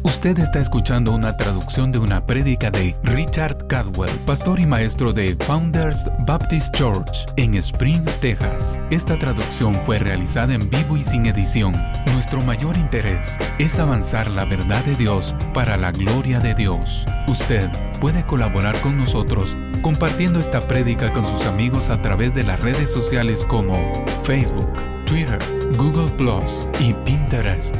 Usted está escuchando una traducción de una prédica de Richard Cadwell, pastor y maestro de Founders Baptist Church en Spring, Texas. Esta traducción fue realizada en vivo y sin edición. Nuestro mayor interés es avanzar la verdad de Dios para la gloria de Dios. Usted puede colaborar con nosotros compartiendo esta prédica con sus amigos a través de las redes sociales como Facebook, Twitter, Google Plus y Pinterest.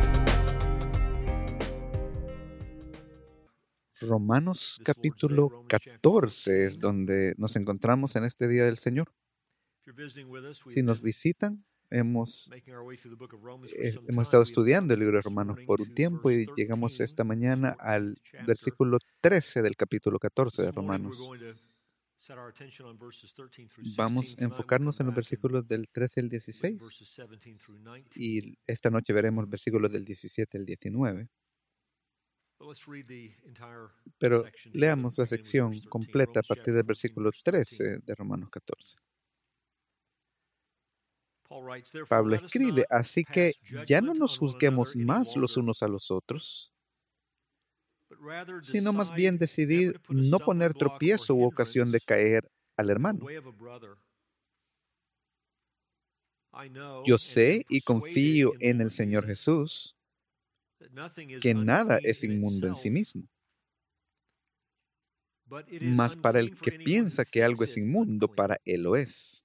Romanos capítulo 14 es donde nos encontramos en este día del Señor. Si nos visitan, hemos estado estudiando el libro de Romanos por un tiempo y llegamos esta mañana al versículo 13 del capítulo 14 de Romanos. Vamos a enfocarnos en los versículos del 13 al 16 y esta noche veremos versículos del 17 al 19. Pero leamos la sección completa a partir del versículo 13 de Romanos 14. Pablo escribe, así que ya no nos juzguemos más los unos a los otros, sino más bien decidid no poner tropiezo u ocasión de caer al hermano. Yo sé y confío en el Señor Jesús que nada es inmundo en sí mismo. Mas para el que piensa que algo es inmundo, para él lo es.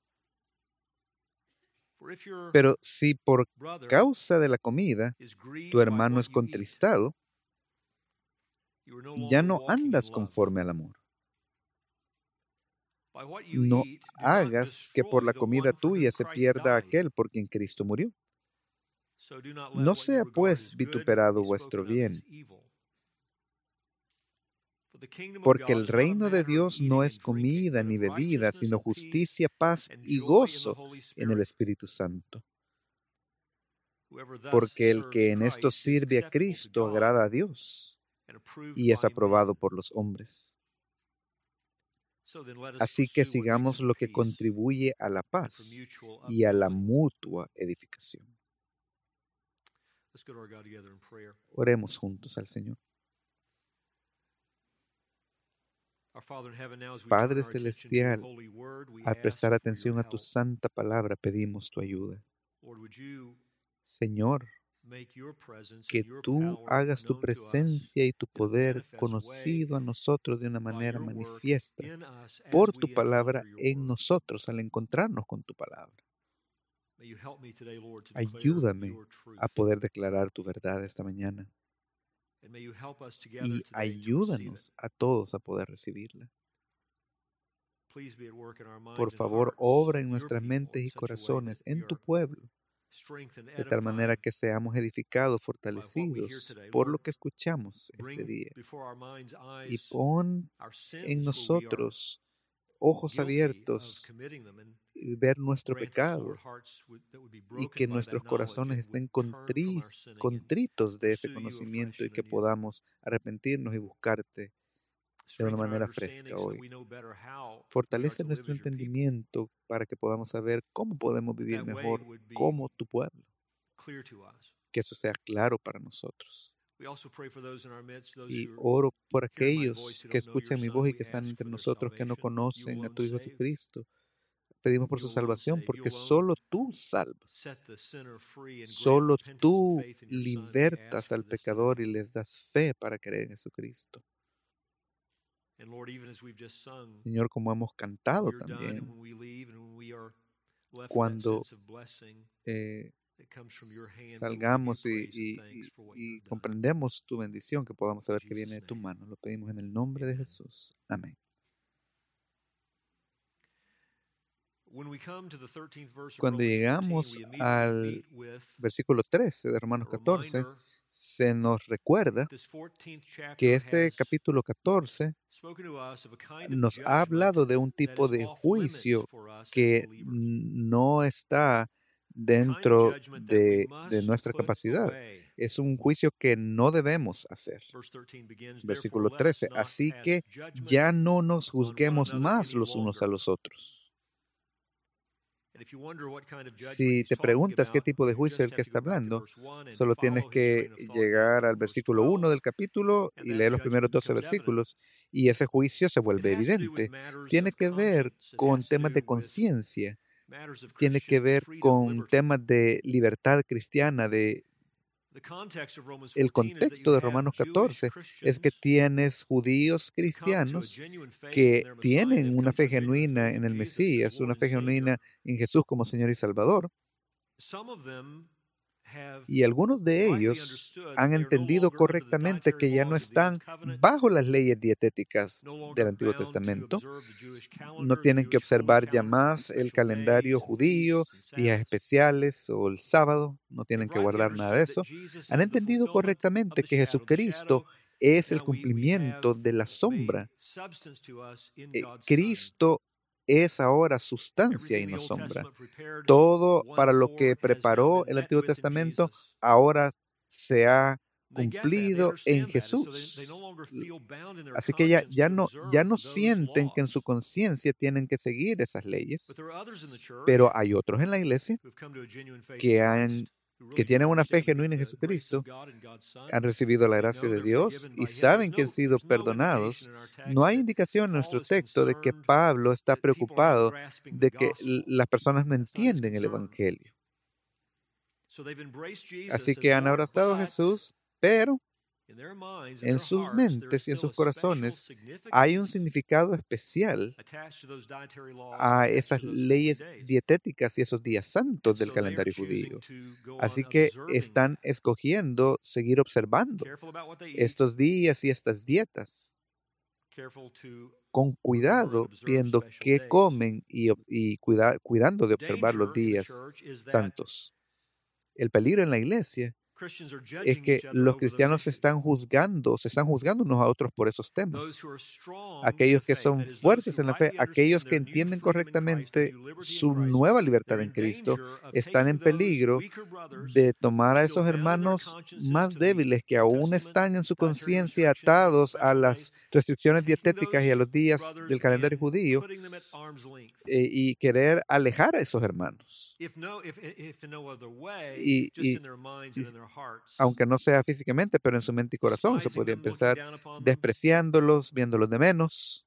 Pero si por causa de la comida tu hermano es contristado, ya no andas conforme al amor. No hagas que por la comida tuya se pierda aquel por quien Cristo murió. No sea pues vituperado vuestro bien, porque el reino de Dios no es comida ni bebida, sino justicia, paz y gozo en el Espíritu Santo. Porque el que en esto sirve a Cristo agrada a Dios y es aprobado por los hombres. Así que sigamos lo que contribuye a la paz y a la mutua edificación. Oremos juntos al Señor. Padre Celestial, al prestar atención a tu santa palabra, pedimos tu ayuda. Señor, que tú hagas tu presencia y tu poder conocido a nosotros de una manera manifiesta por tu palabra en nosotros al encontrarnos con tu palabra. Ayúdame a poder declarar tu verdad esta mañana y ayúdanos a todos a poder recibirla. Por favor, obra en nuestras mentes y corazones, en tu pueblo, de tal manera que seamos edificados, fortalecidos por lo que escuchamos este día. Y pon en nosotros ojos abiertos y ver nuestro pecado y que nuestros corazones estén contritos de ese conocimiento y que podamos arrepentirnos y buscarte de una manera fresca hoy. Fortalece nuestro entendimiento para que podamos saber cómo podemos vivir mejor como tu pueblo. Que eso sea claro para nosotros. Y oro por aquellos que escuchan mi voz y que están entre nosotros que no conocen a tu Hijo Jesucristo. Pedimos por su salvación porque solo tú salvas. Solo tú libertas al pecador y les das fe para creer en Jesucristo. Señor, como hemos cantado también, cuando salgamos y comprendemos tu bendición, que podamos saber que viene de tu mano. Lo pedimos en el nombre de Jesús. Amén. Cuando llegamos al versículo 13 de Romanos 14, se nos recuerda que este capítulo 14 nos ha hablado de un tipo de juicio que no está dentro de nuestra capacidad. Es un juicio que no debemos hacer. Versículo 13. Así que ya no nos juzguemos más los unos a los otros. Si te preguntas qué tipo de juicio es el que está hablando, solo tienes que llegar al versículo 1 del capítulo y leer los primeros 12 versículos, y ese juicio se vuelve evidente. Tiene que ver con temas de conciencia, tiene que ver con temas de libertad cristiana. El contexto de Romanos 14 es que tienes judíos cristianos que tienen una fe genuina en el Mesías, una fe genuina en Jesús como Señor y Salvador, y algunos de ellos han entendido correctamente que ya no están bajo las leyes dietéticas del Antiguo Testamento, no tienen que observar ya más el calendario judío, días especiales o el sábado, no tienen que guardar nada de eso. Han entendido correctamente que Jesucristo es el cumplimiento de la sombra. Cristo es ahora sustancia y no sombra. Todo para lo que preparó el Antiguo Testamento ahora se ha cumplido en Jesús. Así que ya no sienten que en su conciencia tienen que seguir esas leyes, pero hay otros en la iglesia que tienen una fe genuina en Jesucristo, han recibido la gracia de Dios y saben que han sido perdonados. No hay indicación en nuestro texto de que Pablo está preocupado de que las personas no entienden el Evangelio. Así que han abrazado a Jesús, pero en sus mentes y en sus corazones hay un significado especial a esas leyes dietéticas y esos días santos del calendario judío. Así que están escogiendo seguir observando estos días y estas dietas con cuidado, viendo qué comen y cuidando de observar los días santos. El peligro en la iglesia es que los cristianos se están juzgando unos a otros por esos temas. Aquellos que son fuertes en la fe, aquellos que entienden correctamente su nueva libertad en Cristo, están en peligro de tomar a esos hermanos más débiles que aún están en su conciencia atados a las restricciones dietéticas y a los días del calendario judío y querer alejar a esos hermanos. Y aunque no sea físicamente, pero en su mente y corazón se podría empezar despreciándolos, viéndolos de menos.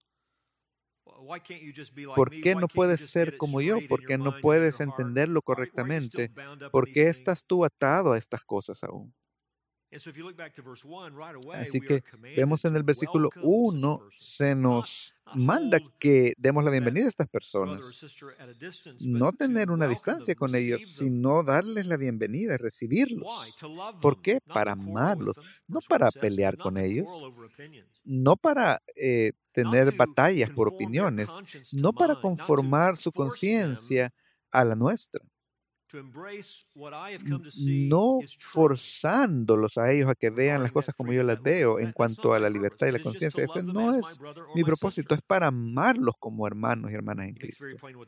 ¿Por qué no puedes ser como yo? ¿Por qué no puedes entenderlo correctamente? ¿Por qué estás tú atado a estas cosas aún? Así que vemos en el versículo 1, se nos manda que demos la bienvenida a estas personas. No tener una distancia con ellos, sino darles la bienvenida, recibirlos. ¿Por qué? Para amarlos, no para pelear con ellos, no para tener batallas por opiniones, no para conformar su conciencia a la nuestra. No forzándolos a ellos a que vean las cosas como yo las veo en cuanto a la libertad y la conciencia. Ese no es mi propósito, es para amarlos como hermanos y hermanas en Cristo.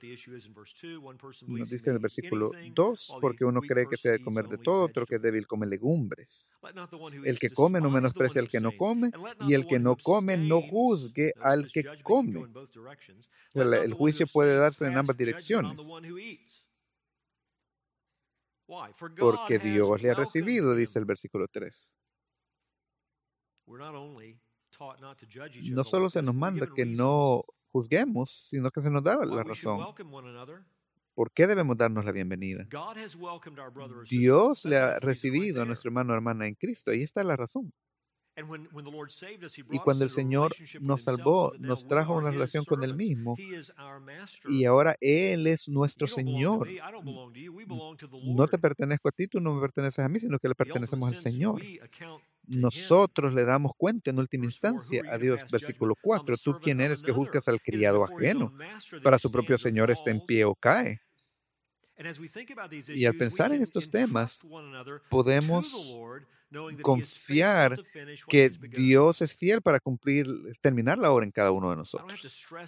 Nos dice en el versículo 2, porque uno cree que se debe comer de todo, otro que es débil come legumbres. El que come no menosprecia al que no come, y el que no come no juzgue al que come. El juicio puede darse en ambas direcciones. Porque Dios le ha recibido, dice el versículo 3. No solo se nos manda que no juzguemos, sino que se nos da la razón. ¿Por qué debemos darnos la bienvenida? Dios le ha recibido a nuestro hermano o hermana en Cristo. Ahí está la razón. Y cuando el Señor nos salvó, nos trajo una relación con Él mismo, y ahora Él es nuestro Señor. No te pertenezco a ti, tú no me perteneces a mí, sino que le pertenecemos al Señor. Nosotros le damos cuenta en última instancia a Dios. Versículo 4, ¿tú quién eres que juzgas al criado ajeno? Para su propio Señor está en pie o cae. Y al pensar en estos temas, podemos confiar que Dios es fiel para terminar la obra en cada uno de nosotros.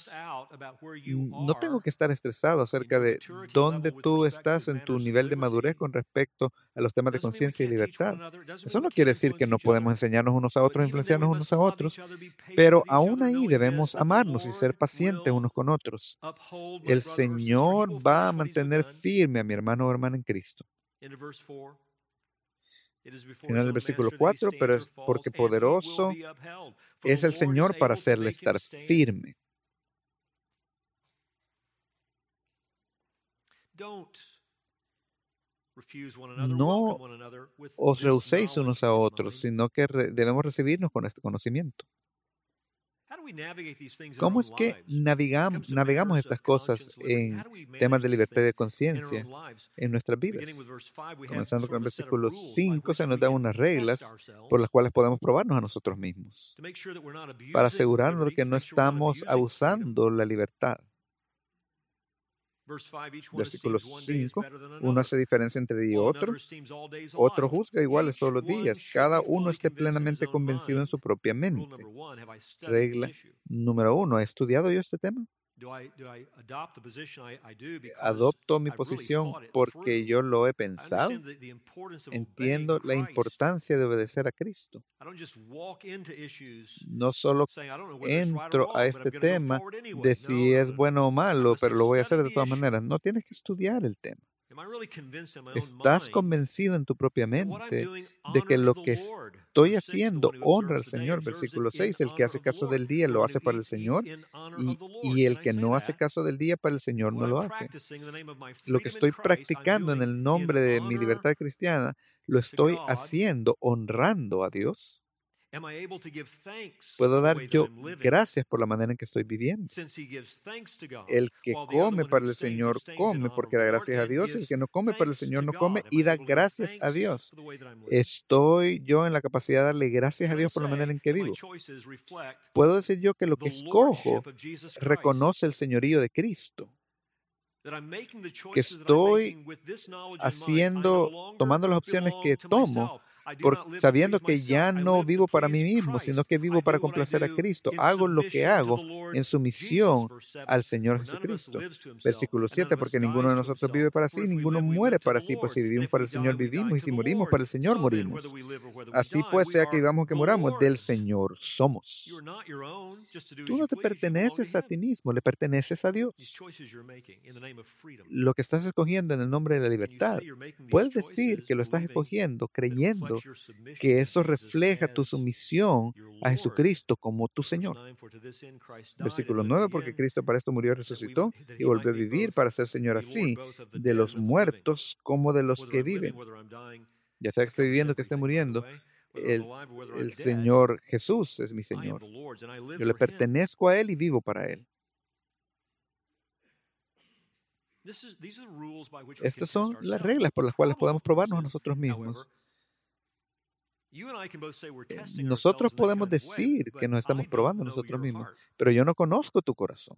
No tengo que estar estresado acerca de dónde tú estás en tu nivel de madurez con respecto a los temas de conciencia y libertad. Eso no quiere decir que no podemos enseñarnos unos a otros, influenciarnos unos a otros, pero aún ahí debemos amarnos y ser pacientes unos con otros. El Señor va a mantener firme a mi hermano o hermana en Cristo. Final del versículo 4, pero es porque poderoso es el Señor para hacerle estar firme. No os rehuséis unos a otros, sino que debemos recibirnos con este conocimiento. ¿Cómo es que navegamos estas cosas en temas de libertad de conciencia en nuestras vidas? Comenzando con el versículo 5, se nos dan unas reglas por las cuales podemos probarnos a nosotros mismos, para asegurarnos de que no estamos abusando la libertad. Versículo 5, uno hace diferencia entre día y otro juzga iguales todos los días, cada uno esté plenamente convencido en su propia mente. Regla número 1, ¿he estudiado yo este tema? Adopto mi posición porque yo lo he pensado. Entiendo la importancia de obedecer a Cristo. No solo entro a este tema de si es bueno o malo, pero lo voy a hacer de todas maneras. No, tienes que estudiar el tema. ¿Estás convencido en tu propia mente de que lo que estoy haciendo honra al Señor? Versículo 6, el que hace caso del día lo hace para el Señor y el que no hace caso del día para el Señor no lo hace. Lo que estoy practicando en el nombre de mi libertad cristiana, lo estoy haciendo honrando a Dios. ¿Puedo dar yo gracias por la manera en que estoy viviendo? El que come para el Señor come porque da gracias a Dios. El que no come para el Señor no come y da gracias a Dios. ¿Estoy yo en la capacidad de darle gracias a Dios por la manera en que vivo? ¿Puedo decir yo que lo que escojo reconoce el señorío de Cristo? Que estoy tomando las opciones que tomo, sabiendo que ya no vivo para mí mismo, sino que vivo para complacer a Cristo. Hago lo que hago en sumisión al Señor Jesucristo. Versículo 7, porque ninguno de nosotros vive para sí, ninguno muere para sí, pues si vivimos para el Señor vivimos, y si morimos para el Señor morimos. Así pues, sea que vivamos o que muramos, del Señor somos. Tú no te perteneces a ti mismo, le perteneces a Dios. Lo que estás escogiendo en el nombre de la libertad, puedes decir que lo estás escogiendo creyendo que eso refleja tu sumisión a Jesucristo como tu Señor. Versículo 9, porque Cristo para esto murió y resucitó y volvió a vivir para ser Señor así de los muertos como de los que viven. Ya sea que esté viviendo, que esté muriendo, el Señor Jesús es mi Señor. Yo le pertenezco a Él y vivo para Él. Estas son las reglas por las cuales podemos probarnos a nosotros mismos. Nosotros podemos decir que nos estamos probando a nosotros mismos, pero yo no conozco tu corazón.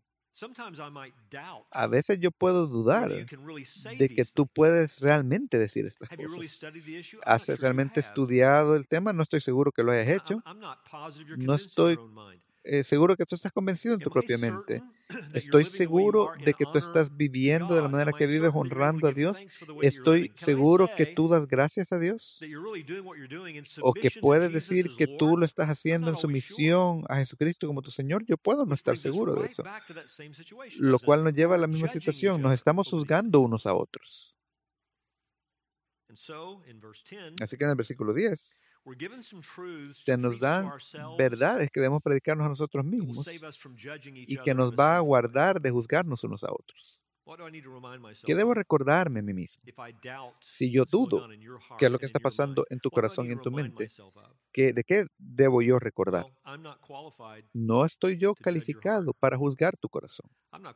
A veces yo puedo dudar de que tú puedes realmente decir estas cosas. ¿Has realmente estudiado el tema? No estoy seguro que lo hayas hecho. No estoy seguro que tú estás convencido en tu propia mente. Estoy seguro de que tú estás viviendo de la manera que vives honrando a Dios. Estoy seguro que tú das gracias a Dios. O que puedes decir que tú lo estás haciendo en sumisión a Jesucristo como tu Señor. Yo puedo no estar seguro de eso. Lo cual nos lleva a la misma situación. Nos estamos juzgando unos a otros. Así que en el versículo 10, se nos dan verdades que debemos predicarnos a nosotros mismos y que nos va a guardar de juzgarnos unos a otros. ¿Qué debo recordarme a mí mismo? Si yo dudo qué es lo que está pasando en tu corazón y en tu mente, ¿de qué debo yo recordar? No estoy yo calificado para juzgar tu corazón.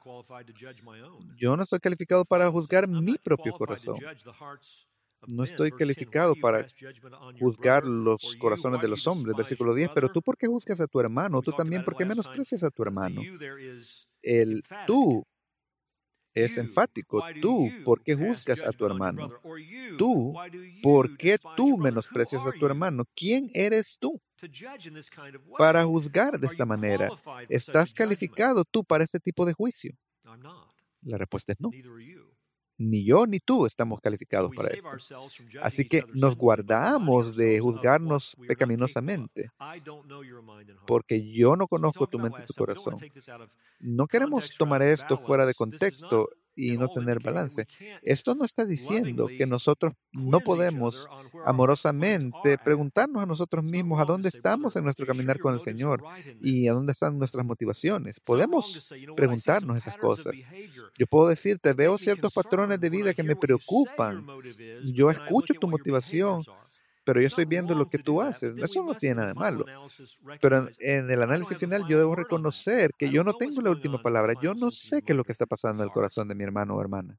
Yo no estoy calificado para juzgar mi propio corazón. No estoy calificado para juzgar los corazones de los hombres. Versículo 10, pero tú, ¿por qué juzgas a tu hermano? Tú también, ¿por qué menosprecias a tu hermano? El tú es enfático. Tú, ¿por qué juzgas a tu hermano? Tú, ¿por qué tú menosprecias a tu hermano? ¿Quién eres tú para juzgar de esta manera? ¿Estás calificado tú para este tipo de juicio? La respuesta es no. Ni yo ni tú estamos calificados para esto. Así que nos guardamos de juzgarnos pecaminosamente, porque yo no conozco tu mente y tu corazón. No queremos tomar esto fuera de contexto y no tener balance. Esto no está diciendo que nosotros no podemos amorosamente preguntarnos a nosotros mismos a dónde estamos en nuestro caminar con el Señor y a dónde están nuestras motivaciones. Podemos preguntarnos esas cosas. Yo puedo decirte, veo ciertos patrones de vida que me preocupan. Yo escucho tu motivación, pero yo estoy viendo lo que tú haces. Eso no tiene nada de malo. Pero en el análisis final yo debo reconocer que yo no tengo la última palabra. Yo no sé qué es lo que está pasando en el corazón de mi hermano o hermana.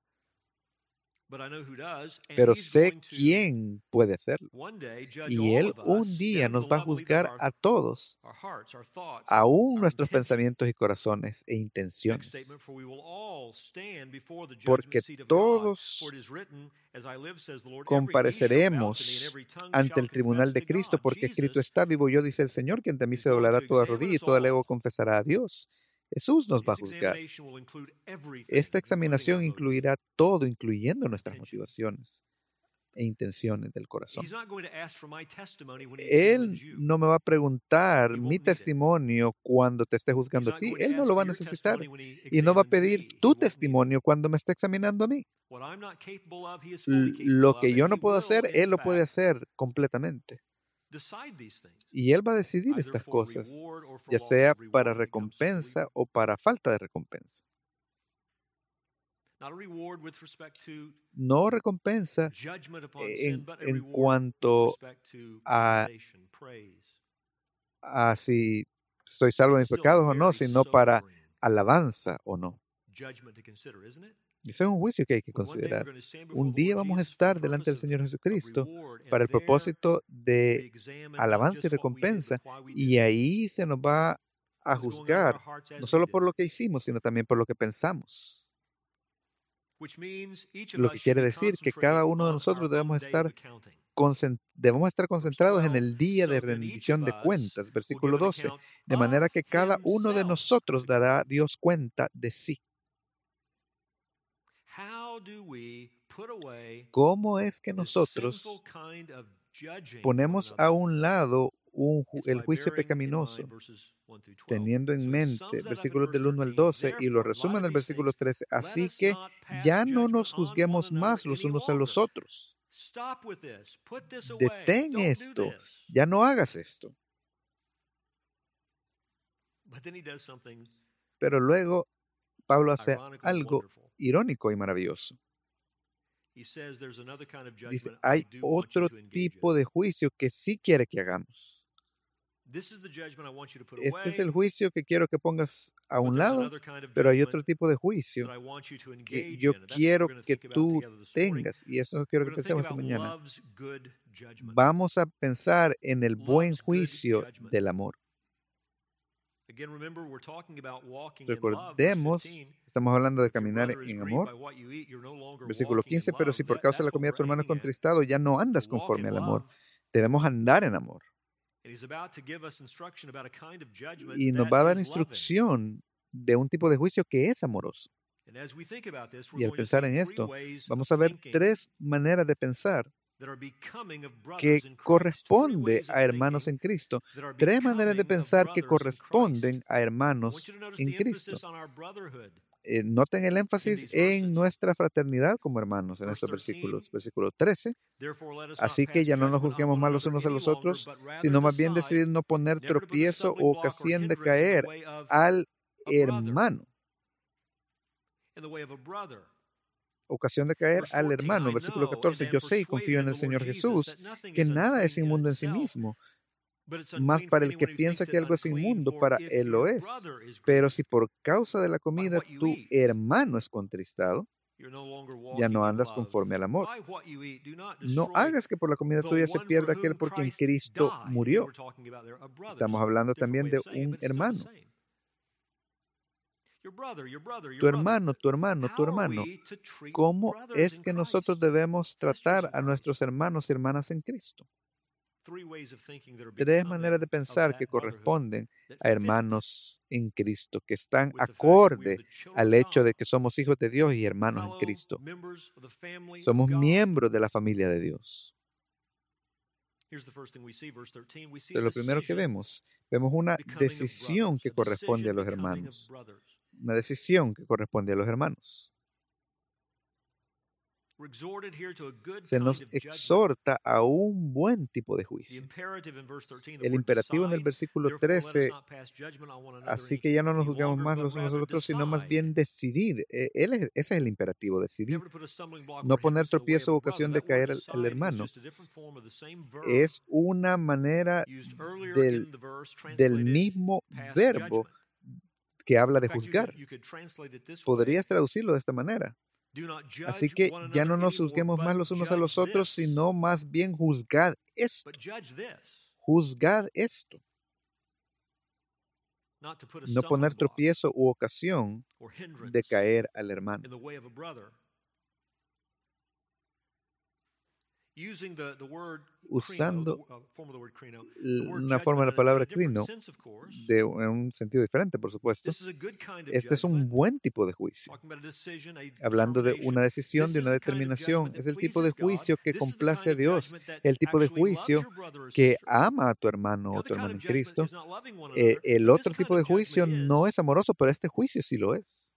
Pero sé quién puede hacerlo. Y Él un día nos va a juzgar a todos, aún nuestros pensamientos y corazones e intenciones. Porque todos compareceremos ante el tribunal de Cristo, porque escrito está, vivo yo, dice el Señor, que ante mí se doblará toda rodilla y toda lengua confesará a Dios. Jesús nos va a juzgar. Esta examinación incluirá todo, incluyendo nuestras motivaciones e intenciones del corazón. Él no me va a preguntar mi testimonio cuando te esté juzgando a ti. Él no lo va a necesitar. Y no va a pedir tu testimonio cuando me esté examinando a mí. Lo que yo no puedo hacer, Él lo puede hacer completamente. Y Él va a decidir estas cosas, ya sea para recompensa o para falta de recompensa. No recompensa en cuanto a si estoy salvo de mis pecados o no, sino para alabanza o no. Ese es un juicio que hay que considerar. Un día vamos a estar delante del Señor Jesucristo para el propósito de alabanza y recompensa, y ahí se nos va a juzgar, no solo por lo que hicimos, sino también por lo que pensamos. Lo que quiere decir que cada uno de nosotros debemos estar concentrados en el día de rendición de cuentas, versículo 12, de manera que cada uno de nosotros dará a Dios cuenta de sí. ¿Cómo es que nosotros ponemos a un lado el juicio pecaminoso, teniendo en mente versículos del 1 al 12 y lo resumen en el versículo 13? Así que ya no nos juzguemos más los unos a los otros. Detén esto, ya no hagas esto. Pero luego Pablo hace algo irónico y maravilloso. Dice, hay otro tipo de juicio que sí quiere que hagamos. Este es el juicio que quiero que pongas a un lado, pero hay otro tipo de juicio que yo quiero que tú tengas, y eso quiero que pensemos esta mañana. Vamos a pensar en el buen juicio del amor. Recordemos, estamos hablando de caminar en amor. Versículo 15, pero si por causa de la comida tu hermano es contristado, ya no andas conforme al amor. Debemos andar en amor. Y nos va a dar instrucción de un tipo de juicio que es amoroso. Y al pensar en esto, vamos a ver tres maneras de pensar que corresponde a hermanos en Cristo. Tres maneras de pensar que corresponden a hermanos en Cristo. Noten el énfasis en nuestra fraternidad como hermanos en estos versículos. Versículo 13. Así que ya no nos juzguemos mal los unos a los otros, sino más bien decidir no poner tropiezo o ocasión de caer al hermano. Ocasión de caer al hermano. Versículo 14. Yo sé y confío en el Señor Jesús que nada es inmundo en sí mismo, mas para el que piensa que algo es inmundo, para él lo es. Pero si por causa de la comida tu hermano es contristado, ya no andas conforme al amor. No hagas que por la comida tuya se pierda aquel por quien Cristo murió. Estamos hablando también de un hermano. Tu hermano, tu hermano, tu hermano. ¿Cómo es que nosotros debemos tratar a nuestros hermanos y hermanas en Cristo? Tres maneras de pensar que corresponden a hermanos en Cristo, que están acorde al hecho de que somos hijos de Dios y hermanos en Cristo. Somos miembros de la familia de Dios. Entonces, lo primero que vemos una decisión que corresponde a los hermanos. Una decisión que corresponde a los hermanos. Se nos exhorta a un buen tipo de juicio. El imperativo en el versículo 13, así que ya no nos juzgamos más los unos a los otros, sino más bien decidir. Ese es el imperativo, decidir. No poner tropiezo o ocasión de caer al hermano. Es una manera del mismo verbo que habla de juzgar. Podrías traducirlo de esta manera. Así que ya no nos juzguemos más los unos a los otros, sino más bien juzgad esto. Juzgad esto. No poner tropiezo u ocasión de caer al hermano. Usando una forma de la palabra crino en un sentido diferente, por supuesto. Este es un buen tipo de juicio. Hablando de una decisión, de una determinación, es el tipo de juicio que complace a Dios, el tipo de juicio que ama a tu hermano o tu hermana en Cristo. El otro tipo de juicio no es amoroso, pero este juicio sí lo es.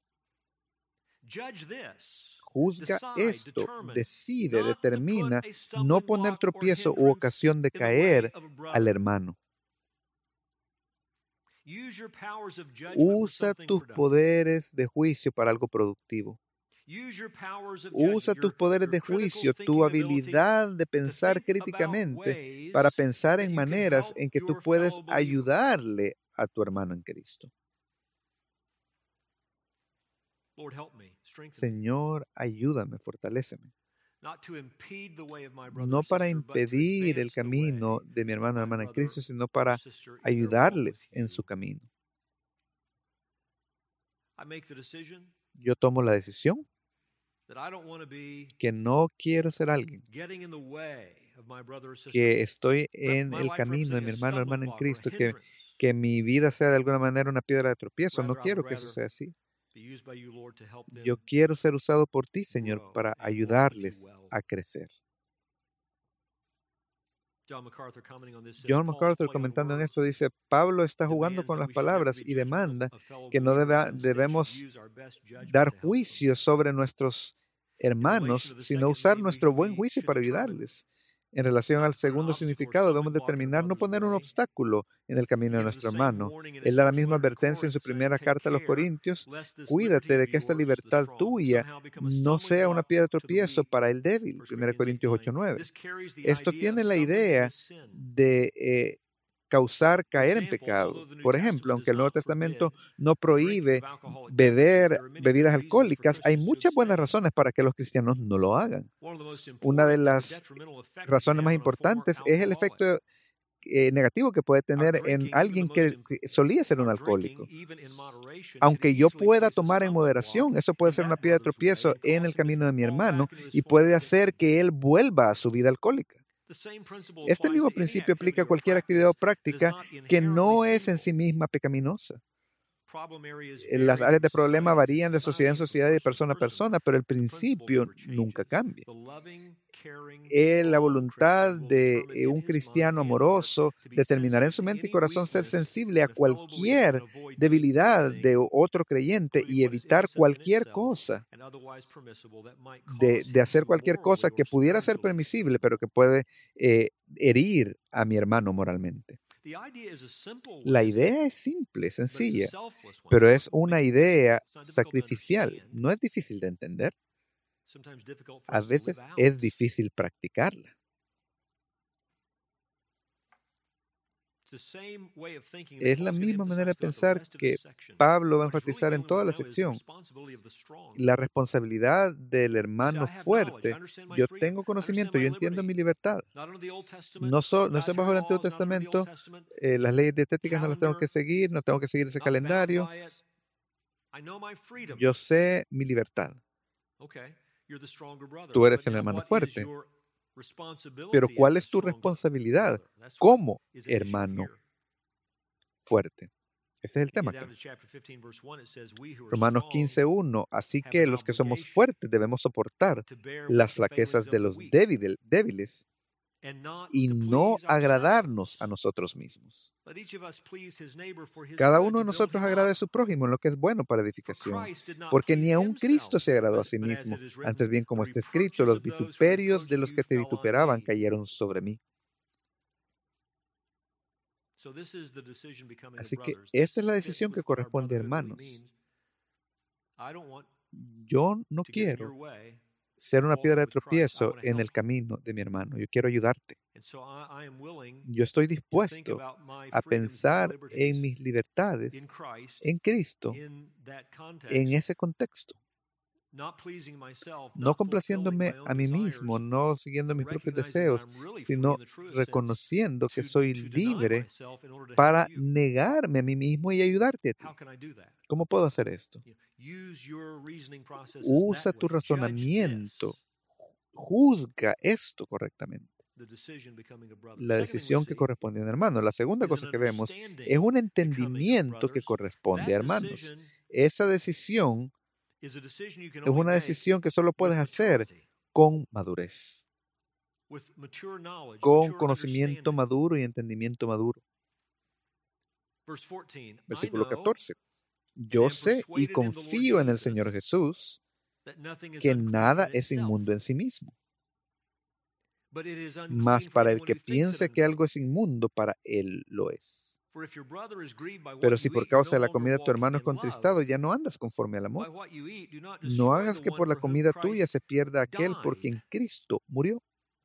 Juzga esto, decide, determina no poner tropiezo u ocasión de caer al hermano. Usa tus poderes de juicio para algo productivo. Usa tus poderes de juicio, tu habilidad de pensar críticamente para pensar en maneras en que tú puedes ayudarle a tu hermano en Cristo. Señor, ayúdame, fortaléceme. No para impedir el camino de mi hermano o hermana en Cristo, sino para ayudarles en su camino. Yo tomo la decisión que no quiero ser alguien que estoy en el camino de mi hermano o hermana en Cristo, que mi vida sea de alguna manera una piedra de tropiezo. No quiero que eso sea así. Yo quiero ser usado por ti, Señor, para ayudarles a crecer. John MacArthur, comentando en esto, dice: Pablo está jugando con las palabras y demanda que no debemos dar juicio sobre nuestros hermanos, sino usar nuestro buen juicio para ayudarles. En relación al segundo significado, debemos determinar no poner un obstáculo en el camino de nuestro hermano. Él da la misma advertencia en su primera carta a los Corintios: cuídate de que esta libertad tuya no sea una piedra de tropiezo para el débil. 1 Corintios 8:9. Esto tiene la idea de causar caer en pecado. Por ejemplo, aunque el Nuevo Testamento no prohíbe beber bebidas alcohólicas, hay muchas buenas razones para que los cristianos no lo hagan. Una de las razones más importantes es el efecto negativo que puede tener en alguien que solía ser un alcohólico. Aunque yo pueda tomar en moderación, eso puede ser una piedra de tropiezo en el camino de mi hermano y puede hacer que él vuelva a su vida alcohólica. Este mismo principio aplica a cualquier actividad o práctica que no es en sí misma pecaminosa. Las áreas de problema varían de sociedad en sociedad y de persona a persona, pero el principio nunca cambia. La voluntad de un cristiano amoroso determinará en su mente y corazón ser sensible a cualquier debilidad de otro creyente y evitar cualquier cosa, de hacer cualquier cosa que pudiera ser permisible, pero que puede herir a mi hermano moralmente. La idea es simple, sencilla, pero es una idea sacrificial. No es difícil de entender. A veces es difícil practicarla. Es la misma manera de pensar que Pablo va a enfatizar en toda la sección. La responsabilidad del hermano fuerte. Yo tengo conocimiento, yo entiendo mi libertad. No estoy bajo el Antiguo Testamento. Las leyes dietéticas no las tengo que seguir, no tengo que seguir ese calendario. Yo sé mi libertad. Tú eres el hermano fuerte. Pero ¿cuál es tu responsabilidad como hermano fuerte? Ese es el tema acá. Romanos 15:1. Así que los que somos fuertes debemos soportar las flaquezas de los débiles y no agradarnos a nosotros mismos. Cada uno de nosotros agrade a su prójimo en lo que es bueno para edificación, porque ni aun Cristo se agradó a sí mismo. Antes bien, como está escrito, los vituperios de los que te vituperaban cayeron sobre mí. Así que esta es la decisión que corresponde a hermanos. Yo no quiero ser una piedra de tropiezo en el camino de mi hermano. Yo quiero ayudarte. Yo estoy dispuesto a pensar en mis libertades en Cristo en ese contexto. No complaciéndome a mí mismo, no siguiendo mis propios deseos, sino reconociendo que soy libre para negarme a mí mismo y ayudarte a ti. ¿Cómo puedo hacer esto? Usa tu razonamiento. Juzga esto correctamente. La decisión que corresponde a un hermano. La segunda cosa que vemos es un entendimiento que corresponde a hermanos. Esa decisión es una decisión que solo puedes hacer con madurez, con conocimiento maduro y entendimiento maduro. Versículo 14. Yo sé y confío en el Señor Jesús que nada es inmundo en sí mismo. Mas para el que piense que algo es inmundo, para él lo es. Pero si por causa de la comida tu hermano es contristado, ya no andas conforme al amor. No hagas que por la comida tuya se pierda aquel por quien Cristo murió.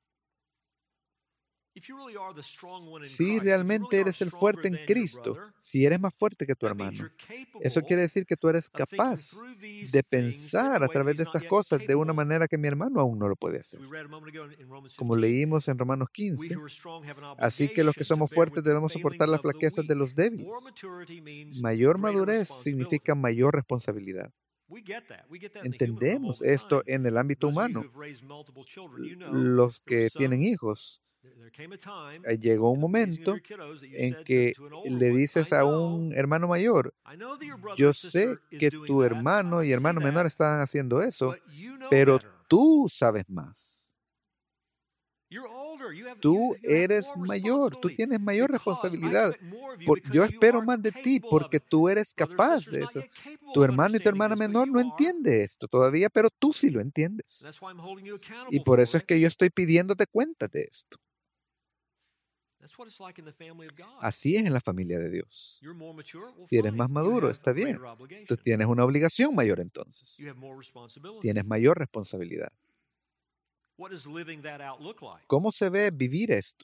Si realmente eres el fuerte en Cristo, si eres más fuerte que tu hermano, eso quiere decir que tú eres capaz de pensar a través de estas cosas de una manera que mi hermano aún no lo puede hacer. Como leímos en Romanos 15, así que los que somos fuertes debemos soportar las flaquezas de los débiles. Mayor madurez significa mayor responsabilidad. Entendemos esto en el ámbito humano. Los que tienen hijos, llegó un momento en que le dices a un hermano mayor, yo sé que tu hermano y hermano menor están haciendo eso, pero tú sabes más. Tú eres mayor, tú tienes mayor responsabilidad. Yo espero más de ti porque tú eres capaz de eso. Tu hermano y tu hermana menor no entiende esto todavía, pero tú sí lo entiendes. Y por eso es que yo estoy pidiéndote cuenta de esto. Así es en la familia de Dios. Si eres más maduro, está bien. Tú tienes una obligación mayor entonces. Tienes mayor responsabilidad. ¿Cómo se ve vivir esto?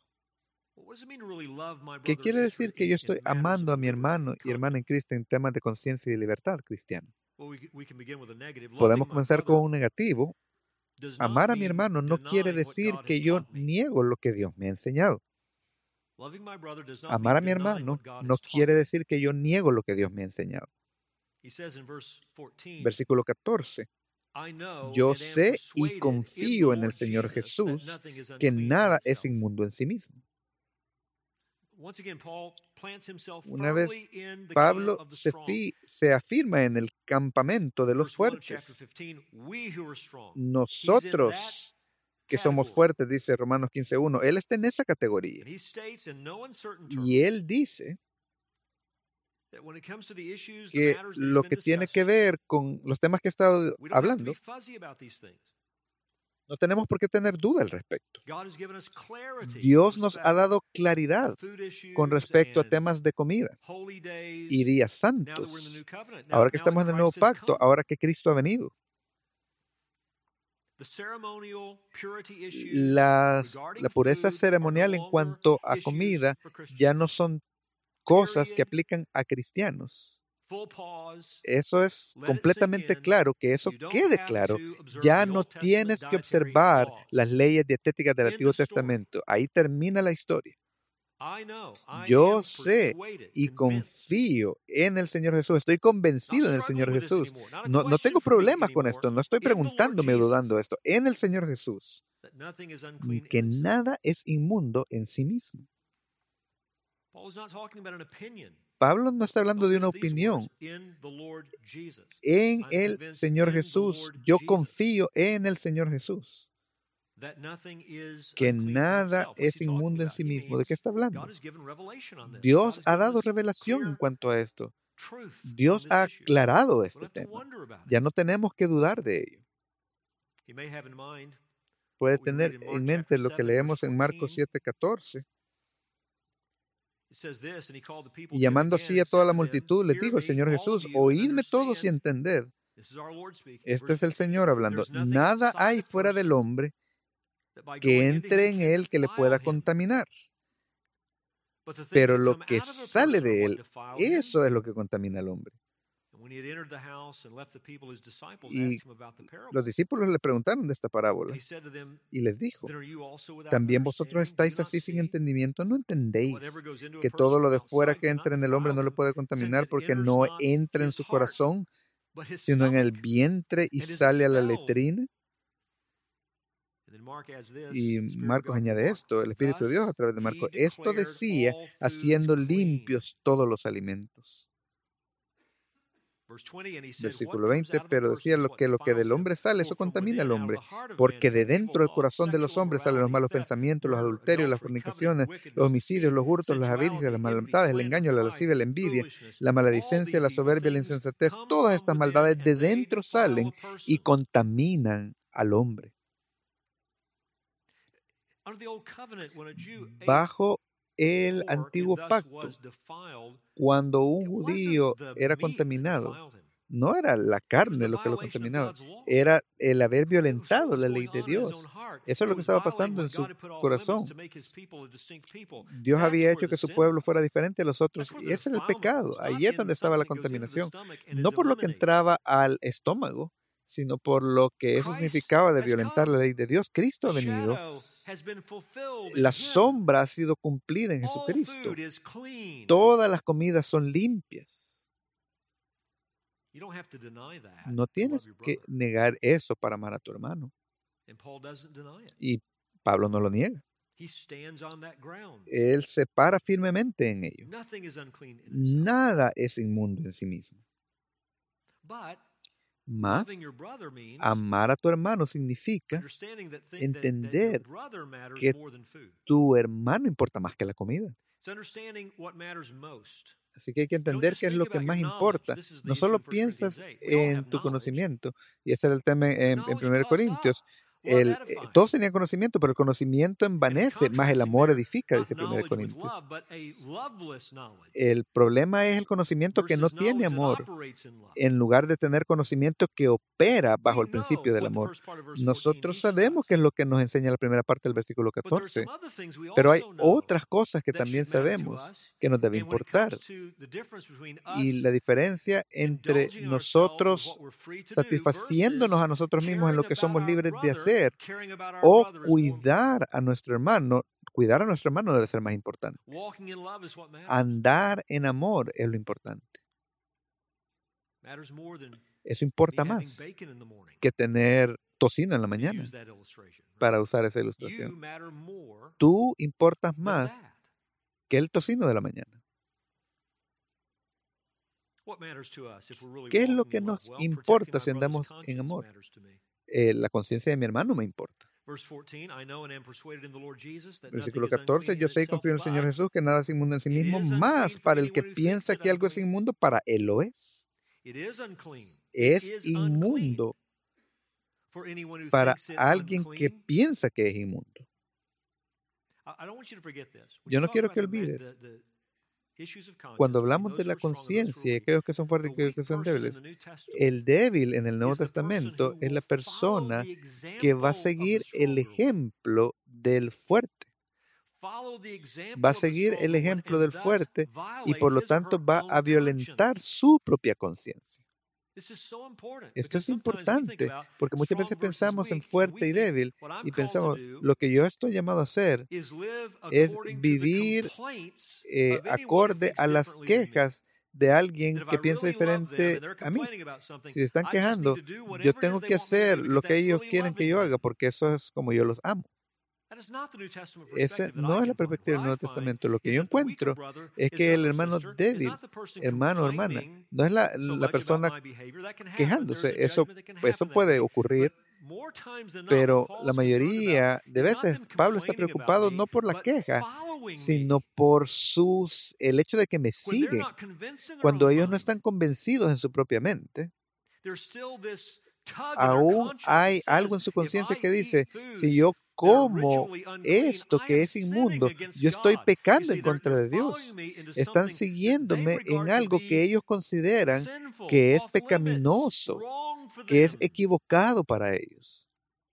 ¿Qué quiere decir que yo estoy amando a mi hermano y hermana en Cristo en temas de conciencia y libertad cristiana? Podemos comenzar con un negativo. Amar a mi hermano no quiere decir que yo niego lo que Dios me ha enseñado. Amar a mi hermano no quiere decir que yo niego lo que Dios me ha enseñado. Versículo 14. Yo sé y confío en el Señor Jesús que nada es inmundo en sí mismo. Una vez, Pablo se afirma en el campamento de los fuertes. Nosotros que somos fuertes, dice Romanos 15:1. Él está en esa categoría. Y él dice que lo que tiene que ver con los temas que he estado hablando, no tenemos por qué tener duda al respecto. Dios nos ha dado claridad con respecto a temas de comida y días santos. Ahora que estamos en el nuevo pacto, ahora que Cristo ha venido. La pureza ceremonial en cuanto a comida ya no son cosas que aplican a cristianos. Eso es completamente claro, que eso quede claro. Ya no tienes que observar las leyes dietéticas del Antiguo Testamento. Ahí termina la historia. Yo sé y confío en el Señor Jesús. Estoy convencido en el Señor Jesús. No tengo problemas con esto. No estoy preguntándome o dudando esto. En el Señor Jesús. Que nada es inmundo en sí mismo. Pablo no está hablando de una opinión. En el Señor Jesús. Yo confío en el Señor Jesús. Que nada es inmundo en sí mismo. ¿De qué está hablando? Dios ha dado revelación en cuanto a esto. Dios ha aclarado este tema. Ya no tenemos que dudar de ello. Puede tener en mente lo que leemos en Marcos 7:14. Y llamando así a toda la multitud, les dijo el Señor Jesús: oídme todos y entended. Este es el Señor hablando. Nada hay fuera del hombre que entre en él que le pueda contaminar. Pero lo que sale de él, eso es lo que contamina al hombre. Y los discípulos le preguntaron de esta parábola y les dijo: ¿también vosotros estáis así sin entendimiento? ¿No entendéis que todo lo de fuera que entra en el hombre no le puede contaminar, porque no entra en su corazón, sino en el vientre y sale a la letrina? Y Marcos añade esto: el Espíritu de Dios a través de Marcos. Esto decía, haciendo limpios todos los alimentos. Versículo 20, pero decía lo que del hombre sale, eso contamina al hombre, porque de dentro del corazón de los hombres salen los malos pensamientos, los adulterios, las fornicaciones, los homicidios, los hurtos, las avaricias, las maldades, el engaño, la lascivia, la envidia, la maledicencia, la soberbia, la insensatez. Todas estas maldades de dentro salen y contaminan al hombre. Bajo el antiguo pacto, cuando un judío era contaminado, no era la carne lo que lo contaminaba, era el haber violentado la ley de Dios. Eso es lo que estaba pasando en su corazón. Dios había hecho que su pueblo fuera diferente a los otros, y ese era el pecado. Ahí es donde estaba la contaminación. No por lo que entraba al estómago, sino por lo que eso significaba de violentar la ley de Dios. Cristo ha venido. La sombra ha sido cumplida en Jesucristo. Todas las comidas son limpias. No tienes que negar eso para amar a tu hermano. Y Pablo no lo niega. Él se para firmemente en ello. Nada es inmundo en sí mismo. Más, amar a tu hermano significa entender que tu hermano importa más que la comida. Así que hay que entender qué es lo que más importa. No solo piensas en tu conocimiento, y ese era el tema en 1 Corintios. Todos tenían conocimiento, pero el conocimiento envanece, más el amor edifica, dice 1 Corintios. El problema es el conocimiento que no tiene amor, en lugar de tener conocimiento que opera bajo el principio del amor. Nosotros sabemos qué es lo que nos enseña la primera parte del versículo 14, pero hay otras cosas que también sabemos que nos debe importar. Y la diferencia entre nosotros satisfaciéndonos a nosotros mismos en lo que somos libres de hacer, o cuidar a nuestro hermano debe ser más importante. Andar en amor es lo importante. Eso importa más que tener tocino en la mañana, para usar esa ilustración. Tú importas más que el tocino de la mañana. ¿Qué es lo que nos importa si andamos en amor? La conciencia de mi hermano me importa. Versículo 14, yo sé y confío en el Señor Jesús que nada es inmundo en sí mismo, más para el que piensa que algo es inmundo, para él lo es. Es inmundo para alguien que piensa que es inmundo. Yo no quiero que olvides, cuando hablamos de la conciencia y aquellos que son fuertes y aquellos que son débiles, el débil en el Nuevo Testamento es la persona que va a seguir el ejemplo del fuerte. Va a seguir el ejemplo del fuerte y por lo tanto va a violentar su propia conciencia. Esto es importante porque muchas veces pensamos en fuerte y débil y pensamos, lo que yo estoy llamado a hacer es vivir acorde a las quejas de alguien que piensa diferente a mí. Si están quejando, yo tengo que hacer lo que ellos quieren que yo haga porque eso es como yo los amo. Esa no es la perspectiva del Nuevo Testamento. Lo que yo encuentro es que el hermano débil, hermano o hermana, no es la persona quejándose. Eso puede ocurrir, pero la mayoría de veces Pablo está preocupado no por la queja, sino por el hecho de que me siguen. Cuando ellos no están convencidos en su propia mente, aún hay algo en su conciencia que dice, si yo como esto que es inmundo, yo estoy pecando en contra de Dios. Están siguiéndome en algo que ellos consideran que es pecaminoso, que es equivocado para ellos.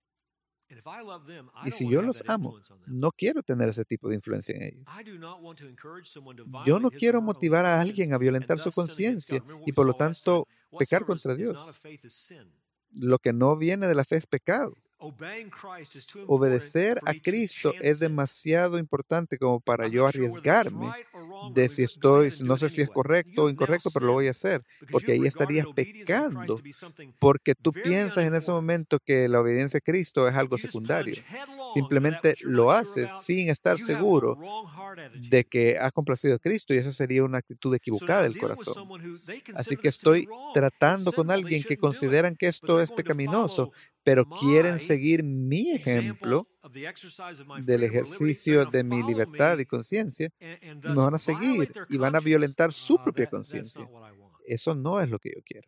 Y si yo los amo, no quiero tener ese tipo de influencia en ellos. Yo no quiero motivar a alguien a violentar su conciencia y por lo tanto pecar contra Dios. Lo que no viene de la fe es pecado. Obedecer a Cristo es demasiado importante como para yo arriesgarme de no sé si es correcto o incorrecto, pero lo voy a hacer, porque ahí estarías pecando, porque tú piensas en ese momento que la obediencia a Cristo es algo secundario. Simplemente lo haces sin estar seguro de que has complacido a Cristo y esa sería una actitud equivocada del corazón. Así que estoy tratando con alguien que consideran que esto es pecaminoso, pero quieren seguir mi ejemplo del ejercicio de mi libertad y conciencia y me van a seguir y van a violentar su propia conciencia. Eso no es lo que yo quiero.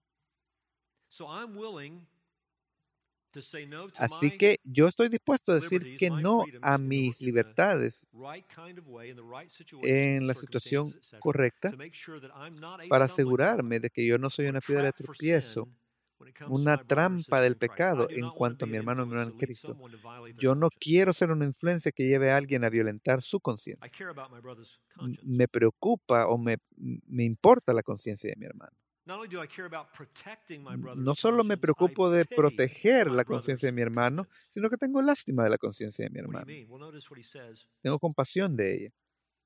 Así que yo estoy dispuesto a decir que no a mis libertades en la situación correcta para asegurarme de que yo no soy una piedra de tropiezo, una trampa del pecado en cuanto a mi hermano o mi hermana en Cristo. Yo no quiero ser una influencia que lleve a alguien a violentar su conciencia. Me preocupa o me importa la conciencia de mi hermano. No solo me preocupo de proteger la conciencia de mi hermano, sino que tengo lástima de la conciencia de mi hermano. Tengo compasión de ella.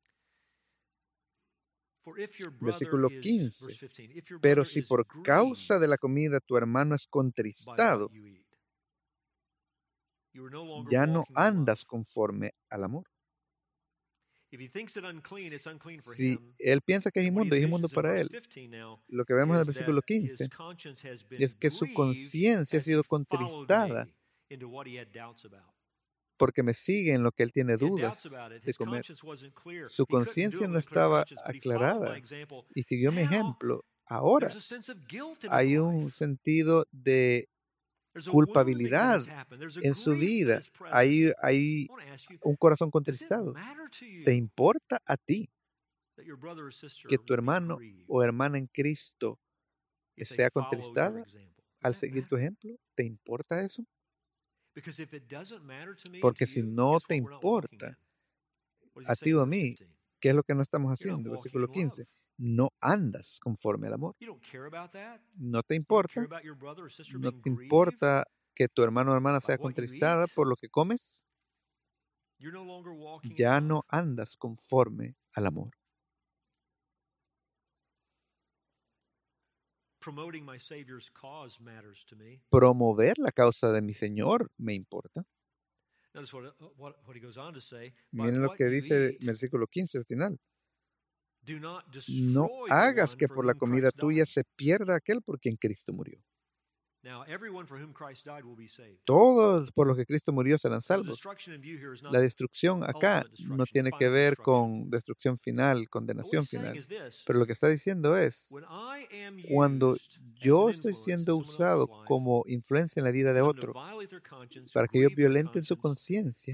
Versículo 15. Pero si por causa de la comida tu hermano es contristado, ya no andas conforme al amor. Si él piensa que es inmundo para él. Lo que vemos en el versículo 15 es que su conciencia ha sido contristada porque me sigue en lo que él tiene dudas de comer. Su conciencia no estaba aclarada y siguió mi ejemplo. Ahora hay un sentido de culpabilidad en su vida. Hay un corazón contristado. ¿Te importa a ti que tu hermano o hermana en Cristo sea contristada al seguir tu ejemplo? ¿Te importa eso? Porque si no te importa a ti o a mí, ¿qué es lo que no estamos haciendo? Versículo 15. No andas conforme al amor. No te importa. No te importa que tu hermano o hermana sea contristada por lo que comes. Ya no andas conforme al amor. Promover la causa de mi Señor me importa. Miren lo que dice el versículo 15 al final. No hagas que por la comida tuya se pierda aquel por quien Cristo murió. Todos por los que Cristo murió serán salvos. La destrucción acá no tiene que ver con destrucción final, condenación final. Pero lo que está diciendo es, cuando yo estoy siendo usado como influencia en la vida de otro, para que ellos violenten su conciencia,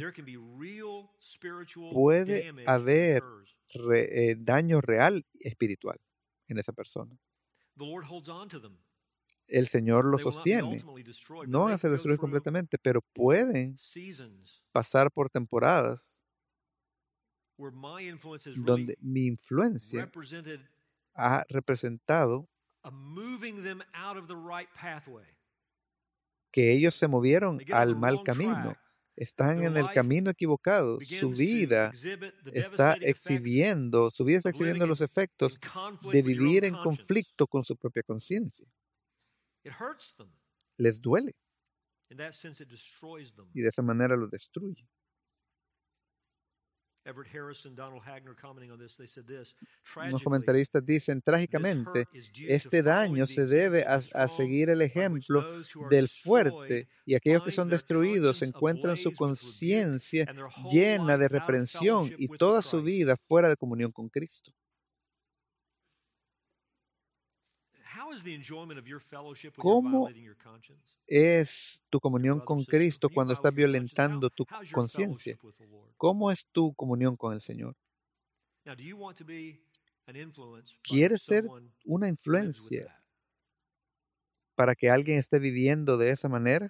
puede haber daño real espiritual en esa persona. El Señor los sostiene. No van a ser destruidos completamente, pero pueden pasar por temporadas donde mi influencia ha representado que ellos se movieron al mal camino. Están en el camino equivocado. Su vida está exhibiendo los efectos de vivir en conflicto con su propia conciencia. Les duele. Y de esa manera los destruye. Unos comentaristas dicen, trágicamente, este daño se debe a seguir el ejemplo del fuerte, y aquellos que son destruidos encuentran su conciencia llena de reprensión y toda su vida fuera de comunión con Cristo. ¿Cómo es tu comunión con Cristo cuando estás violentando tu conciencia? ¿Cómo es tu comunión con el Señor? ¿Quieres ser una influencia para que alguien esté viviendo de esa manera?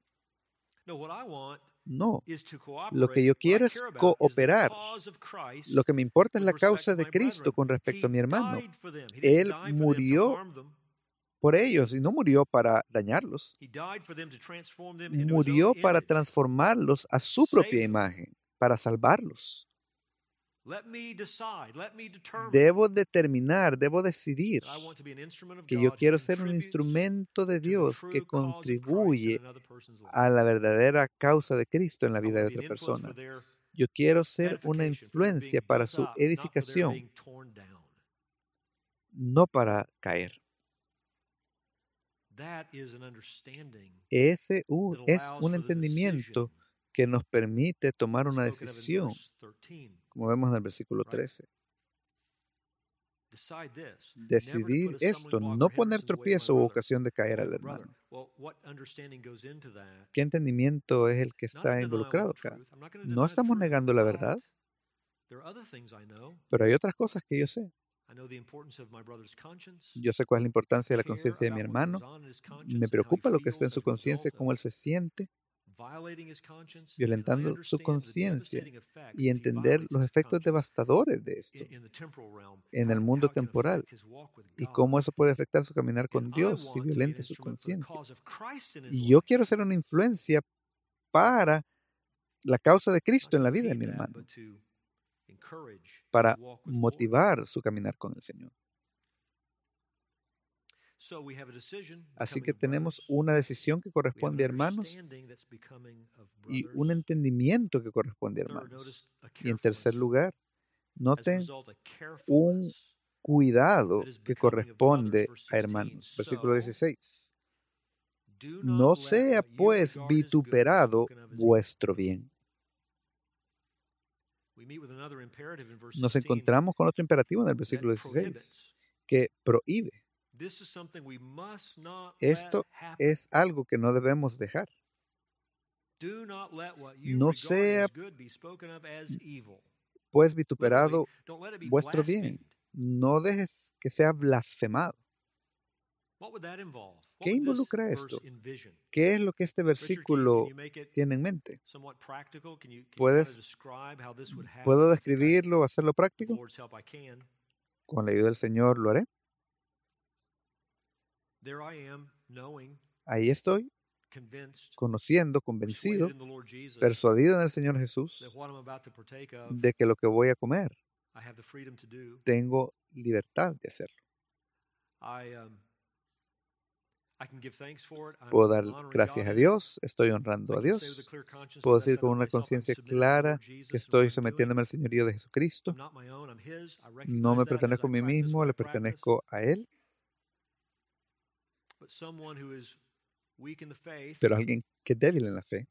No. Lo que yo quiero es cooperar. Lo que me importa es la causa de Cristo con respecto a mi hermano. Él murió por ellos y no murió para dañarlos. Murió para transformarlos a su propia imagen, para salvarlos. Debo decidir que yo quiero ser un instrumento de Dios que contribuye a la verdadera causa de Cristo en la vida de otra persona. Yo quiero ser una influencia para su edificación, no para caer. Ese es un entendimiento que nos permite tomar una decisión, como vemos en el versículo 13. Decidir esto, no poner tropiezo o ocasión de caer al hermano. ¿Qué entendimiento es el que está involucrado acá? No estamos negando la verdad, pero hay otras cosas que yo sé. Yo sé cuál es la importancia de la conciencia de mi hermano. Me preocupa lo que está en su conciencia, cómo él se siente, violentando su conciencia, y entender los efectos devastadores de esto en el mundo temporal y cómo eso puede afectar su caminar con Dios si violenta su conciencia. Y yo quiero ser una influencia para la causa de Cristo en la vida de mi hermano, para motivar su caminar con el Señor. Así que tenemos una decisión que corresponde a hermanos y un entendimiento que corresponde a hermanos. Y en tercer lugar, noten un cuidado que corresponde a hermanos. Versículo 16. No sea pues vituperado vuestro bien. Nos encontramos con otro imperativo en el versículo 16 que prohíbe. Esto es algo que no debemos dejar. No sea pues vituperado vuestro bien. No dejes que sea blasfemado. ¿Qué involucra esto? ¿Qué es lo que este versículo tiene en mente? ¿Puedo describirlo o hacerlo práctico? Con la ayuda del Señor lo haré. Ahí estoy, conociendo, convencido, persuadido en el Señor Jesús de que lo que voy a comer, tengo libertad de hacerlo. Puedo dar gracias a Dios, estoy honrando a Dios. Puedo decir con una conciencia clara que estoy sometiéndome al señorío de Jesucristo. No me pertenezco a mí mismo, le pertenezco a Él. Pero alguien que es débil en la fe,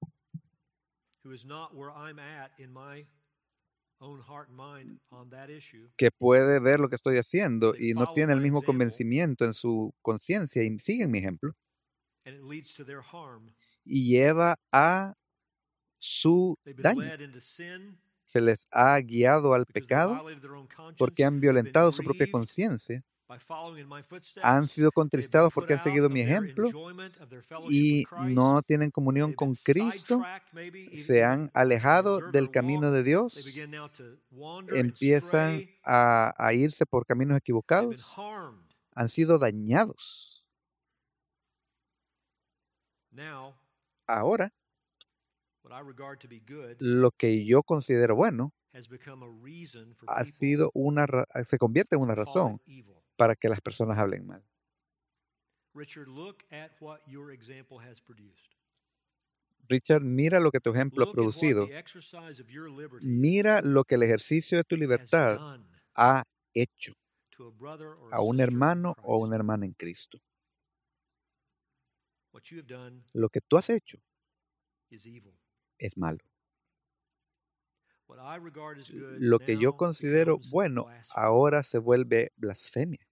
que puede ver lo que estoy haciendo y no tiene el mismo convencimiento en su conciencia y sigue mi ejemplo, y lleva a su daño. Se les ha guiado al pecado porque han violentado su propia conciencia. Han sido contristados porque han seguido mi ejemplo y no tienen comunión con Cristo, se han alejado del camino de Dios, empiezan a irse por caminos equivocados, han sido dañados. Ahora, lo que yo considero bueno se convierte en una razón para que las personas hablen mal. Richard, mira lo que tu ejemplo ha producido. Mira lo que el ejercicio de tu libertad ha hecho a un hermano o una hermana en Cristo. Lo que tú has hecho es malo. Lo que yo considero bueno ahora se vuelve blasfemia.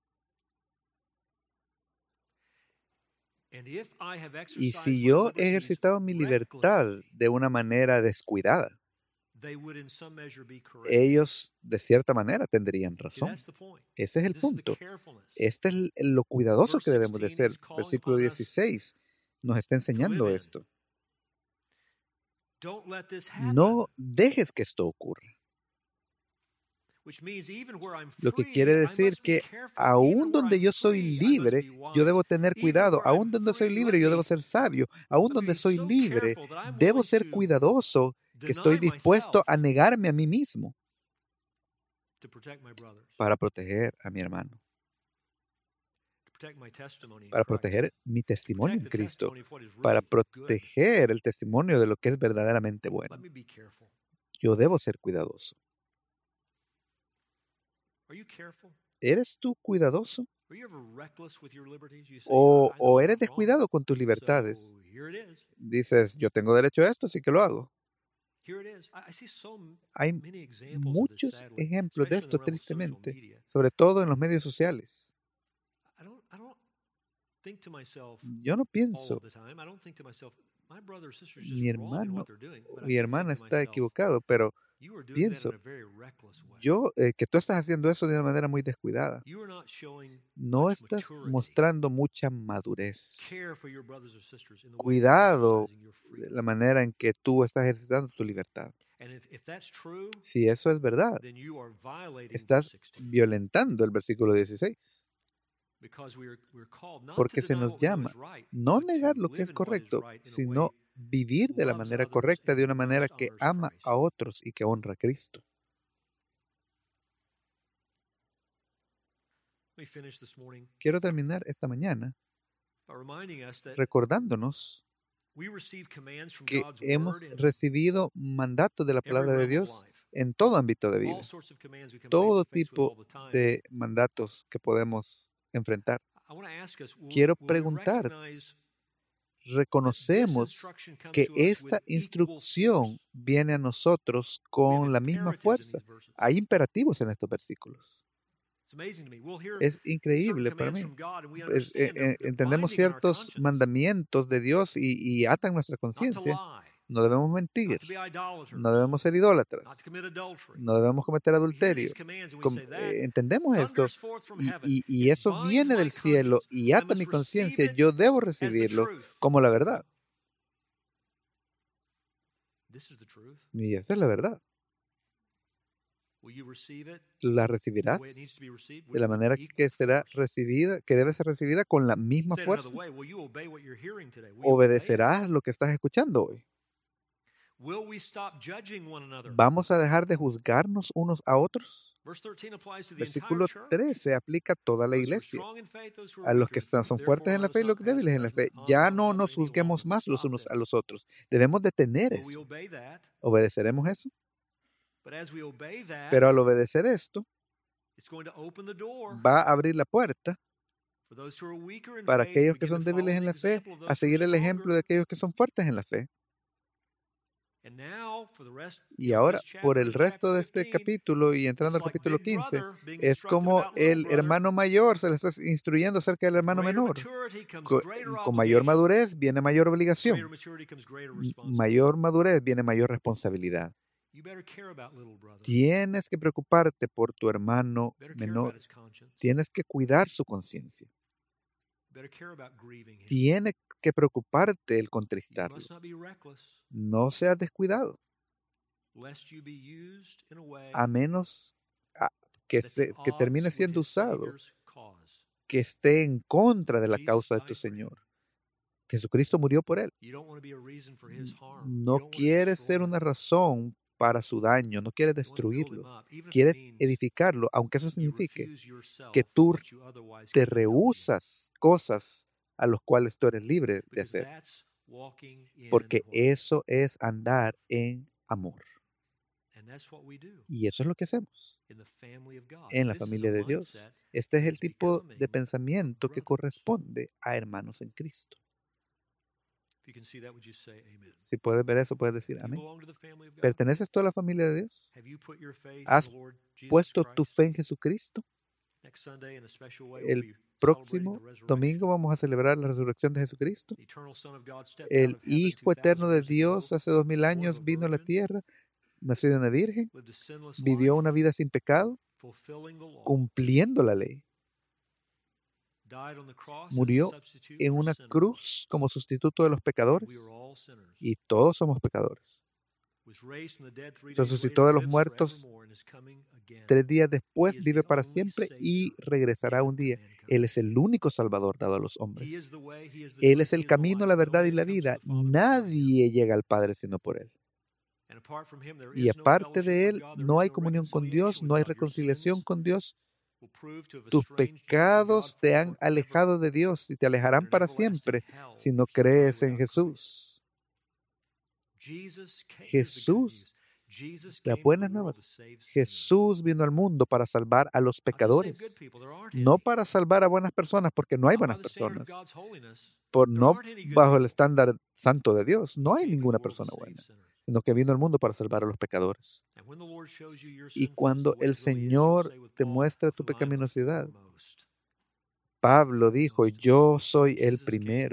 Y si yo he ejercitado mi libertad de una manera descuidada, ellos de cierta manera tendrían razón. Ese es el punto. Este es lo cuidadoso que debemos de ser. Versículo 16 nos está enseñando esto. No dejes que esto ocurra. Lo que quiere decir que aún donde yo soy libre, yo debo tener cuidado. Aún donde soy libre, yo debo ser sabio. Aún donde soy libre, debo ser cuidadoso, que estoy dispuesto a negarme a mí mismo para proteger a mi hermano, para proteger mi testimonio en Cristo, para proteger el testimonio de lo que es verdaderamente bueno. Yo debo ser cuidadoso. ¿Eres tú cuidadoso? ¿O eres descuidado con tus libertades? Dices, yo tengo derecho a esto, así que lo hago. Hay muchos ejemplos de esto, tristemente, sobre todo en los medios sociales. Yo no pienso, mi hermano o mi hermana está equivocado, pero pienso, que tú estás haciendo eso de una manera muy descuidada. No estás mostrando mucha madurez. Cuidado de la manera en que tú estás ejercitando tu libertad. Si eso es verdad, estás violentando el versículo 16. Porque se nos llama no negar lo que es correcto, sino vivir de la manera correcta, de una manera que ama a otros y que honra a Cristo. Quiero terminar esta mañana recordándonos que hemos recibido mandatos de la palabra de Dios en todo ámbito de vida. Todo tipo de mandatos que podemos enfrentar. Quiero preguntar, ¿reconocemos que esta instrucción viene a nosotros con la misma fuerza? Hay imperativos en estos versículos. Es increíble para mí. Entendemos ciertos mandamientos de Dios y atan nuestra conciencia. No debemos mentir, no debemos ser idólatras, no debemos cometer adulterio. Entendemos esto y eso viene del cielo y ata mi conciencia. Yo debo recibirlo como la verdad. Y esa es la verdad. ¿La recibirás de la manera que será recibida, que debe ser recibida con la misma fuerza? ¿Obedecerás lo que estás escuchando hoy? ¿Vamos a dejar de juzgarnos unos a otros? Versículo 13 aplica a toda la iglesia, a los que son fuertes en la fe y los débiles en la fe. Ya no nos juzguemos más los unos a los otros. Debemos detener eso. ¿Obedeceremos eso? Pero al obedecer esto, va a abrir la puerta para aquellos que son débiles en la fe a seguir el ejemplo de aquellos que son fuertes en la fe. Y ahora, por el resto de este capítulo y entrando al capítulo 15, es como el hermano mayor se le está instruyendo acerca del hermano menor. Con mayor madurez viene mayor obligación. Mayor madurez viene mayor responsabilidad. Tienes que preocuparte por tu hermano menor. Tienes que cuidar su conciencia. Tiene que preocuparte el contristarlo. No seas descuidado, a menos que termine siendo usado que esté en contra de la causa de tu Señor. Jesucristo murió por él. No quieres ser una razón para su daño, no quieres destruirlo, quieres edificarlo, aunque eso signifique que tú te rehusas cosas a las cuales tú eres libre de hacer, porque eso es andar en amor. Y eso es lo que hacemos en la familia de Dios. Este es el tipo de pensamiento que corresponde a hermanos en Cristo. Si puedes ver eso, puedes decir amén. ¿Perteneces tú a la familia de Dios? ¿Has puesto tu fe en Jesucristo? El próximo domingo vamos a celebrar la resurrección de Jesucristo. El Hijo eterno de Dios hace 2000 años vino a la tierra, nació de una virgen, vivió una vida sin pecado, cumpliendo la ley. Murió en una cruz como sustituto de los pecadores, y todos somos pecadores. Resucitó de los muertos 3 días después, vive para siempre y regresará un día. Él es el único Salvador dado a los hombres. Él es el camino, la verdad y la vida. Nadie llega al Padre sino por Él. Y aparte de Él, no hay comunión con Dios, no hay reconciliación con Dios. Tus pecados te han alejado de Dios y te alejarán para siempre si no crees en Jesús. Jesús, las buenas nuevas. Jesús vino al mundo para salvar a los pecadores, no para salvar a buenas personas, porque no hay buenas personas. No bajo el estándar santo de Dios, no hay ninguna persona buena, sino que vino al mundo para salvar a los pecadores. Y cuando el Señor te muestra tu pecaminosidad, Pablo dijo, yo soy el primero.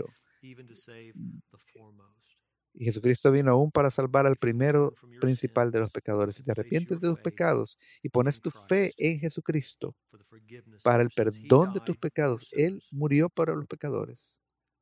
Y Jesucristo vino aún para salvar al primero principal de los pecadores. Si te arrepientes de tus pecados y pones tu fe en Jesucristo para el perdón de tus pecados, Él murió para los pecadores,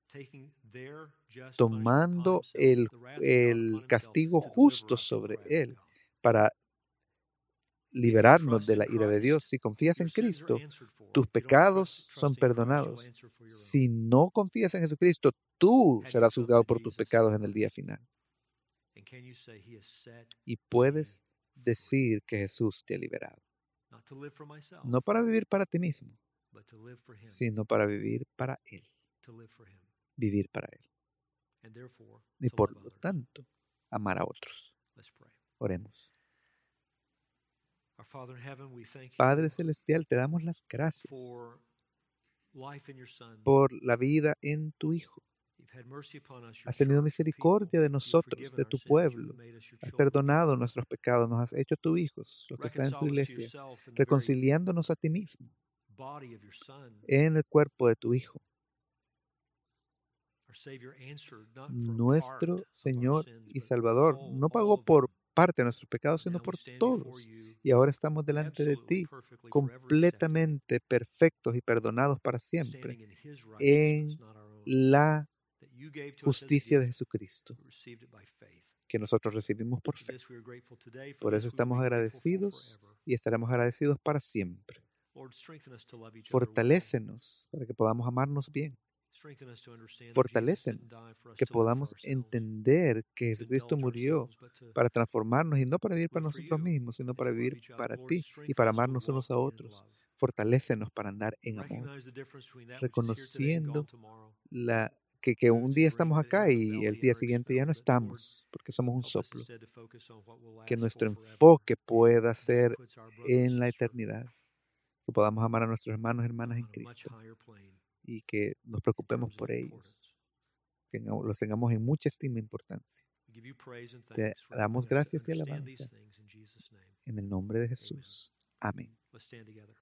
tomando el castigo justo sobre Él para liberarnos de la ira de Dios. Si confías en Cristo, tus pecados son perdonados. Si no confías en Jesucristo, tú serás juzgado por tus pecados en el día final. Y puedes decir que Jesús te ha liberado. No para vivir para ti mismo, sino para vivir para Él. Vivir para Él. Y por lo tanto, amar a otros. Oremos. Padre Celestial, te damos las gracias por la vida en tu Hijo. Has tenido misericordia de nosotros, de tu pueblo. Has perdonado nuestros pecados, nos has hecho tus hijos, los que están en tu iglesia, reconciliándonos a ti mismo en el cuerpo de tu Hijo. Nuestro Señor y Salvador no pagó por parte de nuestros pecados, sino por todos. Y ahora estamos delante de ti, completamente perfectos y perdonados para siempre, en la justicia de Jesucristo, que nosotros recibimos por fe. Por eso estamos agradecidos y estaremos agradecidos para siempre. Fortalécenos para que podamos amarnos bien. Fortalécenos, que podamos entender que Jesucristo murió para transformarnos y no para vivir para nosotros mismos, sino para vivir para ti y para amarnos unos a otros. Fortalécenos para andar en amor, reconociendo que un día estamos acá y el día siguiente ya no estamos, porque somos un soplo. Que nuestro enfoque pueda ser en la eternidad, que podamos amar a nuestros hermanos y hermanas en Cristo, y que nos preocupemos por ellos, que los tengamos en mucha estima e importancia. Te damos gracias y alabanza en el nombre de Jesús. Amén.